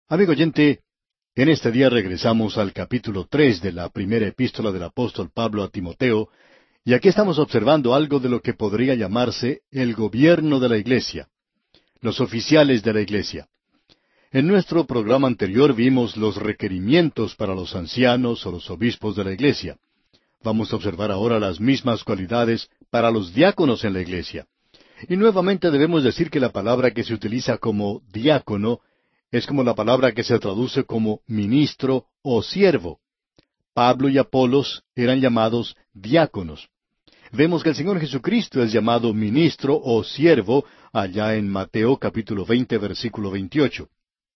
Amigo oyente, en este día regresamos al capítulo 3 de la primera epístola del apóstol Pablo a Timoteo, y aquí estamos observando algo de lo que podría llamarse el gobierno de la iglesia, los oficiales de la iglesia. En nuestro programa anterior vimos los requerimientos para los ancianos o los obispos de la iglesia. Vamos a observar ahora las mismas cualidades para los diáconos en la iglesia. Y nuevamente debemos decir que la palabra que se utiliza como diácono es como la palabra que se traduce como ministro o siervo. Pablo y Apolos eran llamados diáconos. Vemos que el Señor Jesucristo es llamado ministro o siervo allá en Mateo capítulo 20 versículo 28.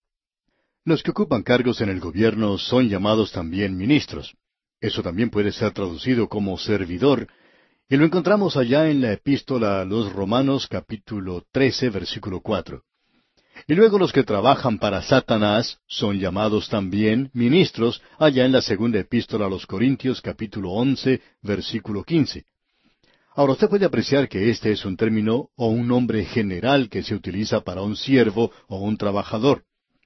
Los que ocupan cargos en el gobierno son llamados también ministros. Eso también puede ser traducido como servidor, y lo encontramos allá en la epístola a los Romanos capítulo 13 versículo 4. Y luego los que trabajan para Satanás son llamados también ministros allá en la segunda epístola a los Corintios capítulo 11 versículo 15. Ahora usted puede apreciar que este es un término o un nombre general que se utiliza para un siervo o un trabajador.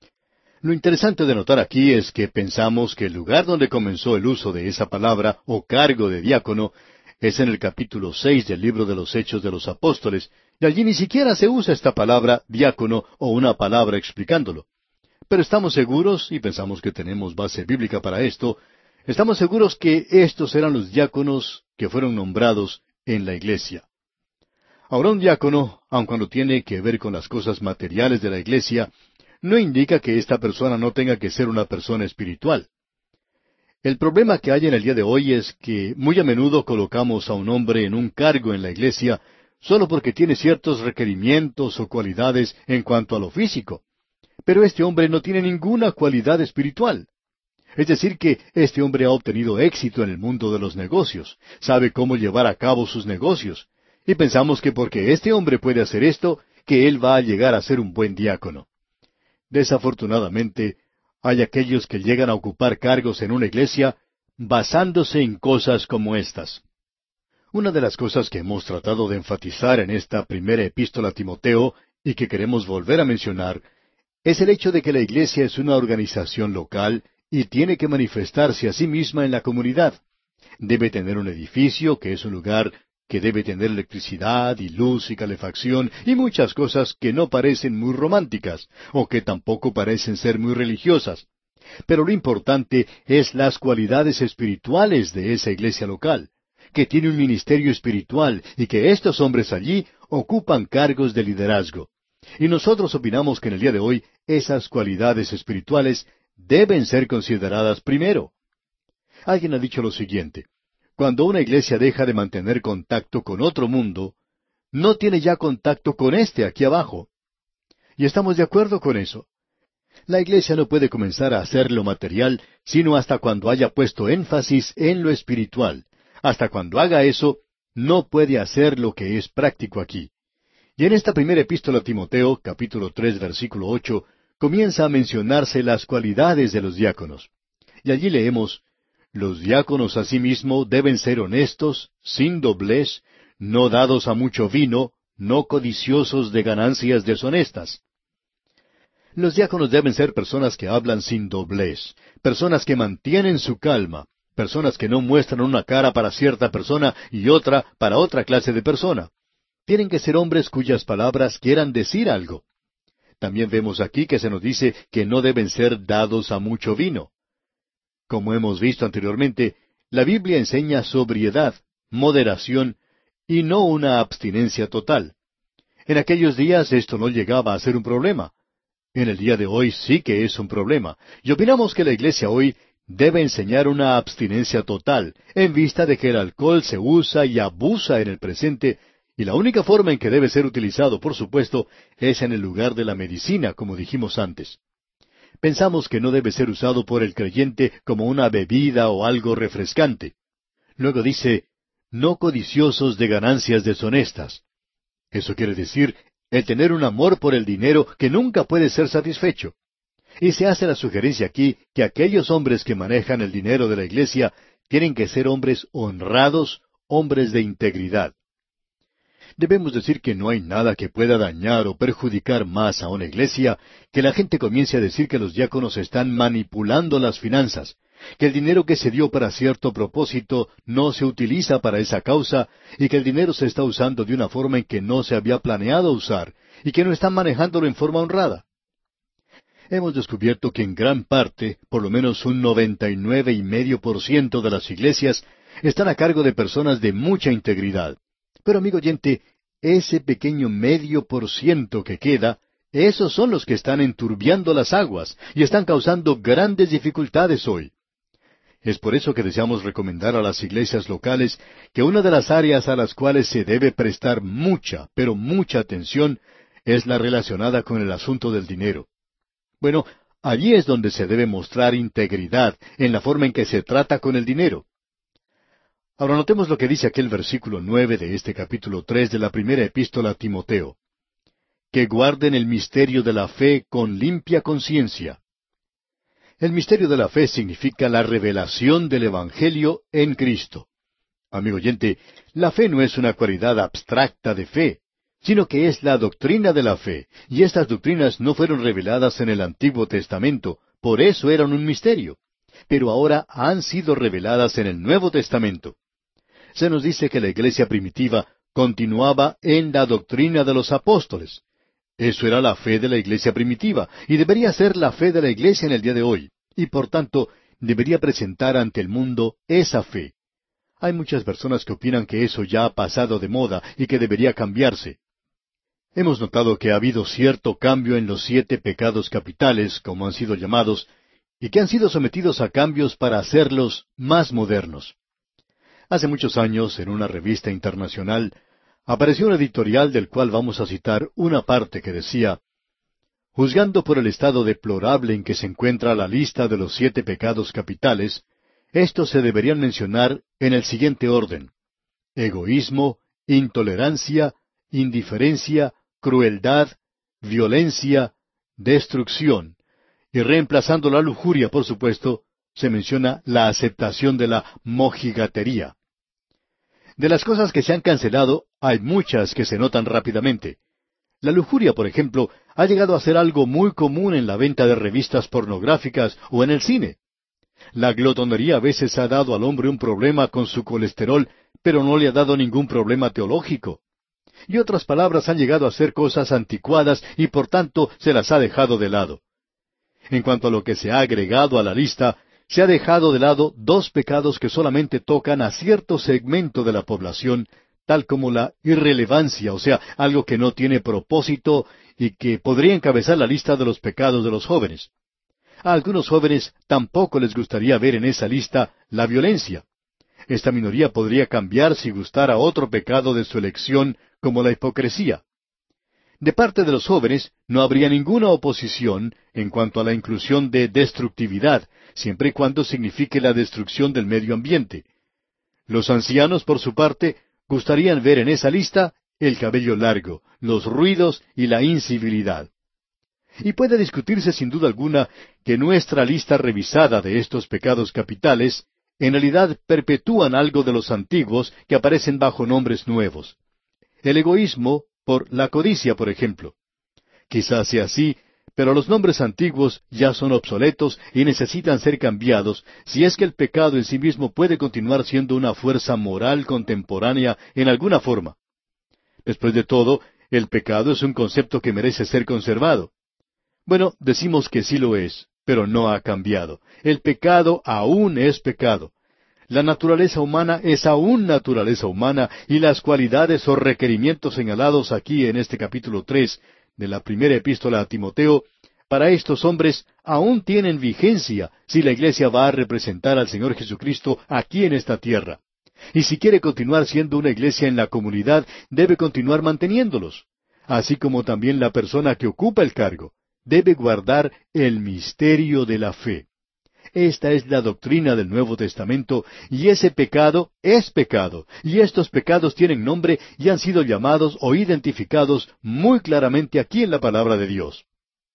Lo interesante de notar aquí es que pensamos que el lugar donde comenzó el uso de esa palabra o cargo de diácono es en el capítulo 6 del libro de los Hechos de los Apóstoles, y allí ni siquiera se usa esta palabra diácono o una palabra explicándolo. Pero estamos seguros, y pensamos que tenemos base bíblica para esto, estamos seguros que estos eran los diáconos que fueron nombrados en la iglesia. Ahora un diácono, aun cuando tiene que ver con las cosas materiales de la iglesia, no indica que esta persona no tenga que ser una persona espiritual. El problema que hay en el día de hoy es que muy a menudo colocamos a un hombre en un cargo en la iglesia solo porque tiene ciertos requerimientos o cualidades en cuanto a lo físico. Pero este hombre no tiene ninguna cualidad espiritual. Es decir, que este hombre ha obtenido éxito en el mundo de los negocios, sabe cómo llevar a cabo sus negocios, y pensamos que porque este hombre puede hacer esto, que él va a llegar a ser un buen diácono. Desafortunadamente, hay aquellos que llegan a ocupar cargos en una iglesia basándose en cosas como estas. Una de las cosas que hemos tratado de enfatizar en esta primera epístola a Timoteo y que queremos volver a mencionar es el hecho de que la iglesia es una organización local y tiene que manifestarse a sí misma en la comunidad. Debe tener un edificio que es un lugar que debe tener electricidad y luz y calefacción y muchas cosas que no parecen muy románticas o que tampoco parecen ser muy religiosas. Pero lo importante es las cualidades espirituales de esa iglesia local, que tiene un ministerio espiritual y que estos hombres allí ocupan cargos de liderazgo. Y nosotros opinamos que en el día de hoy esas cualidades espirituales deben ser consideradas primero. Alguien ha dicho lo siguiente: cuando una iglesia deja de mantener contacto con otro mundo, no tiene ya contacto con este aquí abajo. Y estamos de acuerdo con eso. La iglesia no puede comenzar a hacer lo material sino hasta cuando haya puesto énfasis en lo espiritual. Hasta cuando haga eso, no puede hacer lo que es práctico aquí. Y en esta primera epístola a Timoteo, capítulo 3, versículo 8, comienza a mencionarse las cualidades de los diáconos. Y allí leemos: los diáconos asimismo deben ser honestos, sin doblez, no dados a mucho vino, no codiciosos de ganancias deshonestas. Los diáconos deben ser personas que hablan sin doblez, personas que mantienen su calma, personas que no muestran una cara para cierta persona y otra para otra clase de persona. Tienen que ser hombres cuyas palabras quieran decir algo. También vemos aquí que se nos dice que no deben ser dados a mucho vino. Como hemos visto anteriormente, la Biblia enseña sobriedad, moderación y no una abstinencia total. En aquellos días esto no llegaba a ser un problema. En el día de hoy sí que es un problema. Y opinamos que la iglesia hoy debe enseñar una abstinencia total, en vista de que el alcohol se usa y abusa en el presente, y la única forma en que debe ser utilizado, por supuesto, es en el lugar de la medicina, como dijimos antes. Pensamos que no debe ser usado por el creyente como una bebida o algo refrescante. Luego dice, no codiciosos de ganancias deshonestas. Eso quiere decir el tener un amor por el dinero que nunca puede ser satisfecho. Y se hace la sugerencia aquí que aquellos hombres que manejan el dinero de la iglesia tienen que ser hombres honrados, hombres de integridad. Debemos decir que no hay nada que pueda dañar o perjudicar más a una iglesia que la gente comience a decir que los diáconos están manipulando las finanzas, que el dinero que se dio para cierto propósito no se utiliza para esa causa y que el dinero se está usando de una forma en que no se había planeado usar y que no están manejándolo en forma honrada. Hemos descubierto que en gran parte, por lo menos un 99,5% de las iglesias están a cargo de personas de mucha integridad. Pero amigo oyente, ese pequeño 0,5% que queda, esos son los que están enturbiando las aguas y están causando grandes dificultades hoy. Es por eso que deseamos recomendar a las iglesias locales que una de las áreas a las cuales se debe prestar mucha, pero mucha atención es la relacionada con el asunto del dinero. Bueno, allí es donde se debe mostrar integridad en la forma en que se trata con el dinero. Ahora notemos lo que dice aquel versículo 9 de este capítulo 3 de la primera epístola a Timoteo. Que guarden el misterio de la fe con limpia conciencia. El misterio de la fe significa la revelación del Evangelio en Cristo. Amigo oyente, la fe no es una cualidad abstracta de fe, sino que es la doctrina de la fe, y estas doctrinas no fueron reveladas en el Antiguo Testamento, por eso eran un misterio, pero ahora han sido reveladas en el Nuevo Testamento. Se nos dice que la iglesia primitiva continuaba en la doctrina de los apóstoles. Eso era la fe de la iglesia primitiva, y debería ser la fe de la iglesia en el día de hoy, y por tanto debería presentar ante el mundo esa fe. Hay muchas personas que opinan que eso ya ha pasado de moda y que debería cambiarse. Hemos notado que ha habido cierto cambio en los 7 pecados capitales, como han sido llamados, y que han sido sometidos a cambios para hacerlos más modernos. Hace muchos años, en una revista internacional, apareció un editorial del cual vamos a citar una parte que decía: juzgando por el estado deplorable en que se encuentra la lista de los 7 pecados capitales, estos se deberían mencionar en el siguiente orden: egoísmo, intolerancia, indiferencia, crueldad, violencia, destrucción. Y reemplazando la lujuria, por supuesto, se menciona la aceptación de la mojigatería. De las cosas que se han cancelado, hay muchas que se notan rápidamente. La lujuria, por ejemplo, ha llegado a ser algo muy común en la venta de revistas pornográficas o en el cine. La glotonería a veces ha dado al hombre un problema con su colesterol, pero no le ha dado ningún problema teológico. Y otras palabras, han llegado a ser cosas anticuadas y por tanto se las ha dejado de lado. En cuanto a lo que se ha agregado a la lista, se ha dejado de lado 2 pecados que solamente tocan a cierto segmento de la población, tal como la irrelevancia, o sea, algo que no tiene propósito y que podría encabezar la lista de los pecados de los jóvenes. A algunos jóvenes tampoco les gustaría ver en esa lista la violencia. Esta minoría podría cambiar si gustara otro pecado de su elección, como la hipocresía. De parte de los jóvenes no habría ninguna oposición en cuanto a la inclusión de destructividad, siempre y cuando signifique la destrucción del medio ambiente. Los ancianos, por su parte, gustarían ver en esa lista el cabello largo, los ruidos y la incivilidad. Y puede discutirse sin duda alguna que nuestra lista revisada de estos pecados capitales en realidad perpetúan algo de los antiguos que aparecen bajo nombres nuevos. El egoísmo por la codicia, por ejemplo. Quizás sea así, pero los nombres antiguos ya son obsoletos y necesitan ser cambiados si es que el pecado en sí mismo puede continuar siendo una fuerza moral contemporánea en alguna forma. Después de todo, el pecado es un concepto que merece ser conservado. Bueno, decimos que sí lo es, pero no ha cambiado. El pecado aún es pecado. La naturaleza humana es aún naturaleza humana y las cualidades o requerimientos señalados aquí en este capítulo 3 de la primera epístola a Timoteo, para estos hombres aún tienen vigencia si la iglesia va a representar al Señor Jesucristo aquí en esta tierra. Y si quiere continuar siendo una iglesia en la comunidad, debe continuar manteniéndolos, así como también la persona que ocupa el cargo. Debe guardar el misterio de la fe. Esta es la doctrina del Nuevo Testamento, y ese pecado es pecado, y estos pecados tienen nombre y han sido llamados o identificados muy claramente aquí en la palabra de Dios.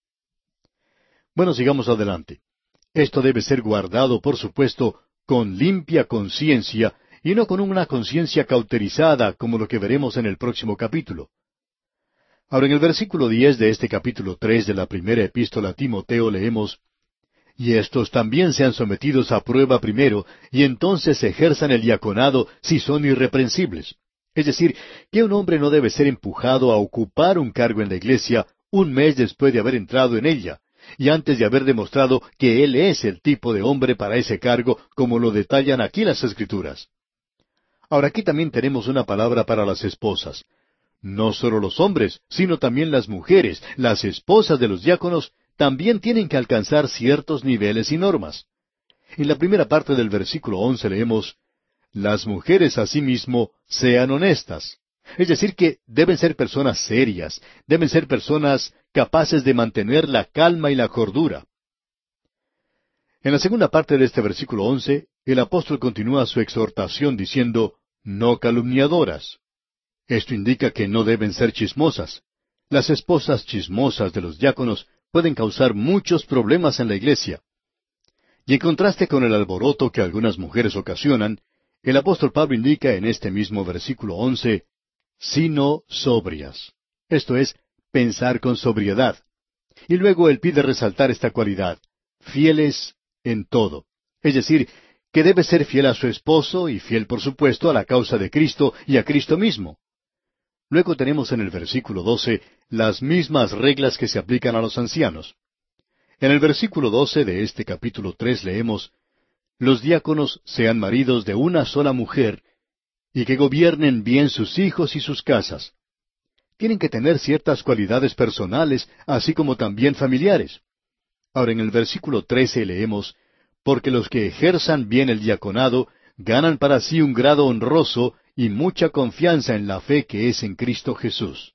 Bueno, sigamos adelante. Esto debe ser guardado, por supuesto, con limpia conciencia, y no con una conciencia cauterizada como lo que veremos en el próximo capítulo. Ahora en el versículo 10 de este capítulo 3 de la primera epístola a Timoteo leemos: Y estos también sean sometidos a prueba primero, y entonces ejerzan el diaconado si son irreprensibles. Es decir, que un hombre no debe ser empujado a ocupar un cargo en la iglesia un mes después de haber entrado en ella, y antes de haber demostrado que él es el tipo de hombre para ese cargo, como lo detallan aquí las Escrituras. Ahora aquí también tenemos una palabra para las esposas. No solo los hombres, sino también las mujeres, las esposas de los diáconos, también tienen que alcanzar ciertos niveles y normas. En la primera parte del versículo 11 leemos: Las mujeres asimismo sean honestas. Es decir, que deben ser personas serias, deben ser personas capaces de mantener la calma y la cordura. En la segunda parte de este versículo 11, el apóstol continúa su exhortación diciendo: No calumniadoras. Esto indica que no deben ser chismosas. Las esposas chismosas de los diáconos pueden causar muchos problemas en la iglesia. Y en contraste con el alboroto que algunas mujeres ocasionan, el apóstol Pablo indica en este mismo versículo 11, sino sobrias. Esto es, pensar con sobriedad. Y luego él pide resaltar esta cualidad: fieles en todo. Es decir, que debe ser fiel a su esposo y fiel, por supuesto, a la causa de Cristo y a Cristo mismo. Luego tenemos en el versículo 12 las mismas reglas que se aplican a los ancianos. En el versículo 12 de este capítulo 3 leemos: Los diáconos sean maridos de una sola mujer, y que gobiernen bien sus hijos y sus casas. Tienen que tener ciertas cualidades personales, así como también familiares. Ahora en el versículo 13 leemos: Porque los que ejerzan bien el diaconado ganan para sí un grado honroso y mucha confianza en la fe que es en Cristo Jesús.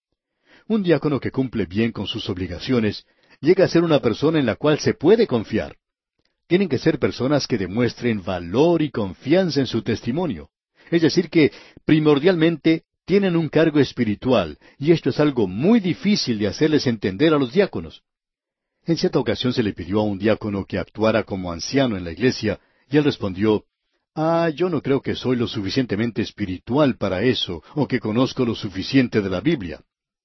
Un diácono que cumple bien con sus obligaciones llega a ser una persona en la cual se puede confiar. Tienen que ser personas que demuestren valor y confianza en su testimonio. Es decir, que primordialmente tienen un cargo espiritual, y esto es algo muy difícil de hacerles entender a los diáconos. En cierta ocasión se le pidió a un diácono que actuara como anciano en la iglesia, y él respondió: yo no creo que soy lo suficientemente espiritual para eso, o que conozco lo suficiente de la Biblia.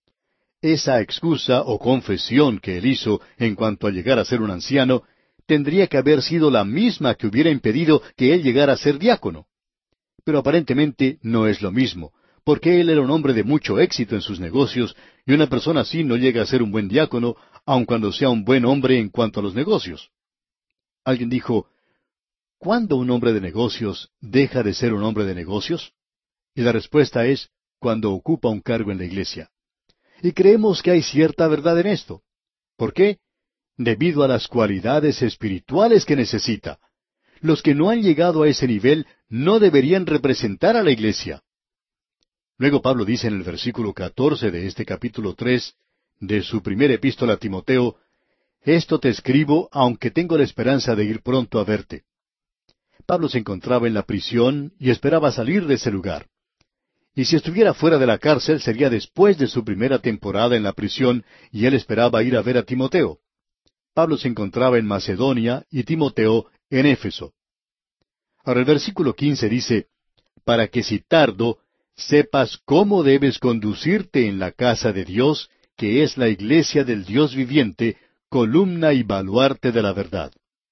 Esa excusa o confesión que él hizo en cuanto a llegar a ser un anciano tendría que haber sido la misma que hubiera impedido que él llegara a ser diácono. Pero aparentemente no es lo mismo, porque él era un hombre de mucho éxito en sus negocios, y una persona así no llega a ser un buen diácono, aun cuando sea un buen hombre en cuanto a los negocios. Alguien dijo: ¿cuándo un hombre de negocios deja de ser un hombre de negocios? Y la respuesta es: cuando ocupa un cargo en la iglesia. Y creemos que hay cierta verdad en esto. ¿Por qué? Debido a las cualidades espirituales que necesita. Los que no han llegado a ese nivel no deberían representar a la iglesia. Luego Pablo dice en el versículo 14 de este capítulo 3 de su primera epístola a Timoteo: Esto te escribo, aunque tengo la esperanza de ir pronto a verte. Pablo se encontraba en la prisión y esperaba salir de ese lugar. Y si estuviera fuera de la cárcel sería después de su primera temporada en la prisión, y él esperaba ir a ver a Timoteo. Pablo se encontraba en Macedonia y Timoteo en Éfeso. Ahora el versículo 15 dice: Para que si tardo, sepas cómo debes conducirte en la casa de Dios, que es la iglesia del Dios viviente, columna y baluarte de la verdad.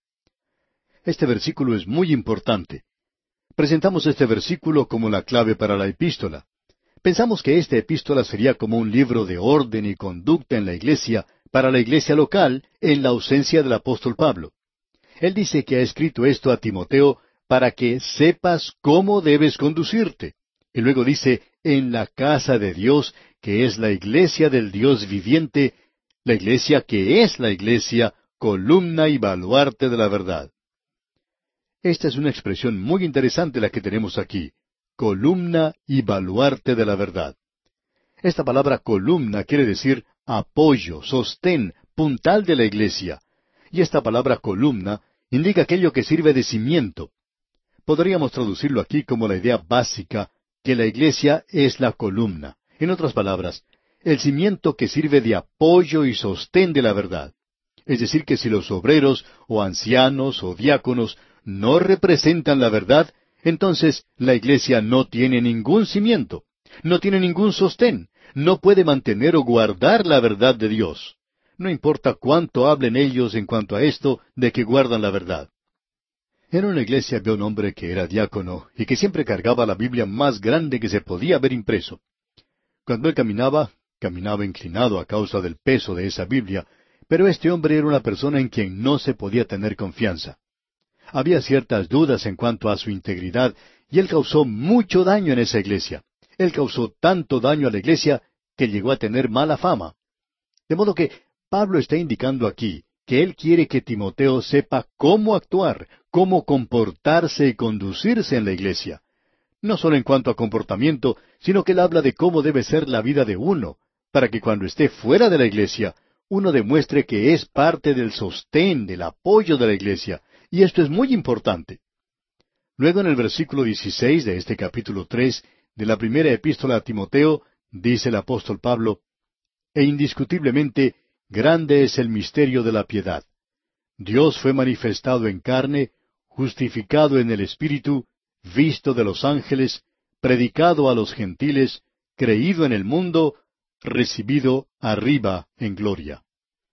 Este versículo es muy importante. Presentamos este versículo como la clave para la epístola. Pensamos que esta epístola sería como un libro de orden y conducta en la iglesia, para la iglesia local, en la ausencia del apóstol Pablo. Él dice que ha escrito esto a Timoteo para que sepas cómo debes conducirte. Y luego dice: en la casa de Dios, que es la iglesia del Dios viviente, la iglesia que es la iglesia, columna y baluarte de la verdad. Esta es una expresión muy interesante la que tenemos aquí: columna y baluarte de la verdad. Esta palabra columna quiere decir apoyo, sostén, puntal de la iglesia. Y esta palabra columna indica aquello que sirve de cimiento. Podríamos traducirlo aquí como la idea básica, que la iglesia es la columna. En otras palabras, el cimiento que sirve de apoyo y sostén de la verdad. Es decir, que si los obreros, o ancianos, o diáconos, no representan la verdad, entonces la iglesia no tiene ningún cimiento, no tiene ningún sostén, no puede mantener o guardar la verdad de Dios. No importa cuánto hablen ellos en cuanto a esto de que guardan la verdad. En una iglesia había un hombre que era diácono y que siempre cargaba la Biblia más grande que se podía ver impreso. Cuando él caminaba inclinado a causa del peso de esa Biblia, pero este hombre era una persona en quien no se podía tener confianza. Había ciertas dudas en cuanto a su integridad, y él causó mucho daño en esa iglesia. Él causó tanto daño a la iglesia que llegó a tener mala fama. De modo que Pablo está indicando aquí que él quiere que Timoteo sepa cómo actuar, cómo comportarse y conducirse en la iglesia. No solo en cuanto a comportamiento, sino que él habla de cómo debe ser la vida de uno, para que cuando esté fuera de la iglesia, uno demuestre que es parte del sostén, del apoyo de la iglesia, y esto es muy importante. Luego en el versículo 16 de este capítulo 3 de la primera epístola a Timoteo, dice el apóstol Pablo, e indiscutiblemente grande es el misterio de la piedad. Dios fue manifestado en carne, justificado en el Espíritu, visto de los ángeles, predicado a los gentiles, creído en el mundo, recibido arriba en gloria.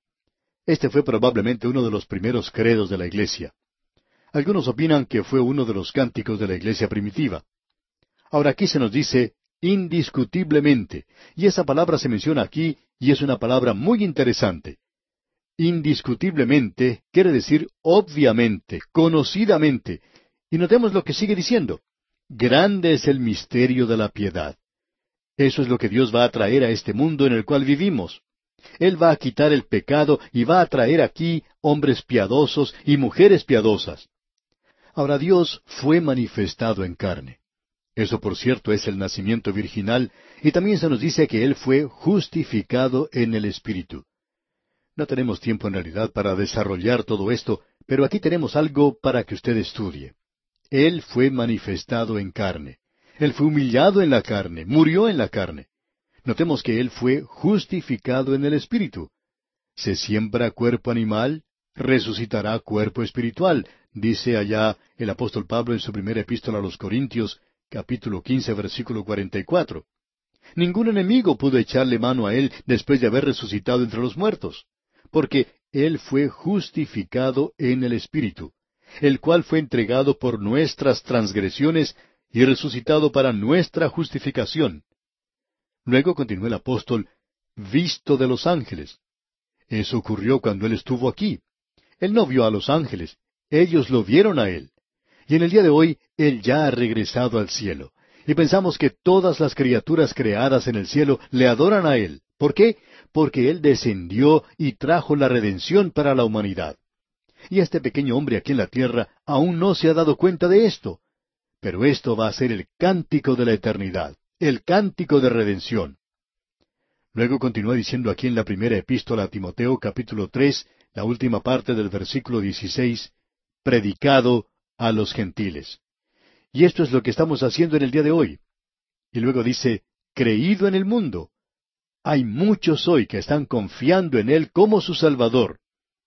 Este fue probablemente uno de los primeros credos de la iglesia. Algunos opinan que fue uno de los cánticos de la iglesia primitiva. Ahora aquí se nos dice indiscutiblemente, y esa palabra se menciona aquí y es una palabra muy interesante. Indiscutiblemente quiere decir obviamente, conocidamente. Y notemos lo que sigue diciendo. Grande es el misterio de la piedad. Eso es lo que Dios va a traer a este mundo en el cual vivimos. Él va a quitar el pecado y va a traer aquí hombres piadosos y mujeres piadosas. Ahora Dios fue manifestado en carne. Eso, por cierto, es el nacimiento virginal, y también se nos dice que Él fue justificado en el Espíritu. No tenemos tiempo en realidad para desarrollar todo esto, pero aquí tenemos algo para que usted estudie. Él fue manifestado en carne. Él fue humillado en la carne, murió en la carne. Notemos que Él fue justificado en el Espíritu. Se siembra cuerpo animal, resucitará cuerpo espiritual, dice allá el apóstol Pablo en su primera epístola a los Corintios, capítulo 15, versículo 44. Ningún enemigo pudo echarle mano a Él después de haber resucitado entre los muertos, porque Él fue justificado en el Espíritu, el cual fue entregado por nuestras transgresiones y resucitado para nuestra justificación. Luego continuó el apóstol, visto de los ángeles. Eso ocurrió cuando Él estuvo aquí. Él no vio a los ángeles, ellos lo vieron a Él. Y en el día de hoy, Él ya ha regresado al cielo. Y pensamos que todas las criaturas creadas en el cielo le adoran a Él. ¿Por qué? Porque Él descendió y trajo la redención para la humanidad. Y este pequeño hombre aquí en la tierra aún no se ha dado cuenta de esto. Pero esto va a ser el cántico de la eternidad, el cántico de redención. Luego continúa diciendo aquí en la primera epístola a Timoteo, capítulo 3, la última parte del versículo 16, predicado a los gentiles. Y esto es lo que estamos haciendo en el día de hoy. Y luego dice, creído en el mundo. Hay muchos hoy que están confiando en Él como su Salvador.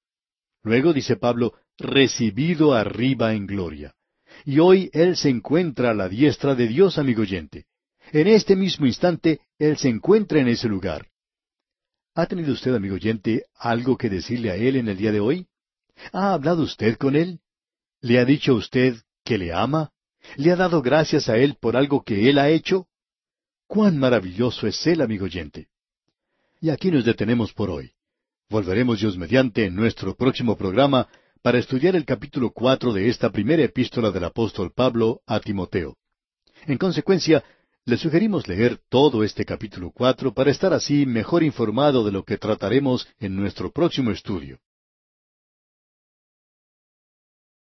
Luego dice Pablo, recibido arriba en gloria. Y hoy Él se encuentra a la diestra de Dios, amigo oyente. En este mismo instante, Él se encuentra en ese lugar. ¿Ha tenido usted, amigo oyente, algo que decirle a Él en el día de hoy? ¿Ha hablado usted con Él? ¿Le ha dicho a usted que le ama? ¿Le ha dado gracias a Él por algo que Él ha hecho? ¡Cuán maravilloso es Él, amigo oyente! Y aquí nos detenemos por hoy. Volveremos Dios mediante en nuestro próximo programa para estudiar el capítulo 4 de esta primera epístola del apóstol Pablo a Timoteo. En consecuencia, le sugerimos leer todo este capítulo 4 para estar así mejor informado de lo que trataremos en nuestro próximo estudio.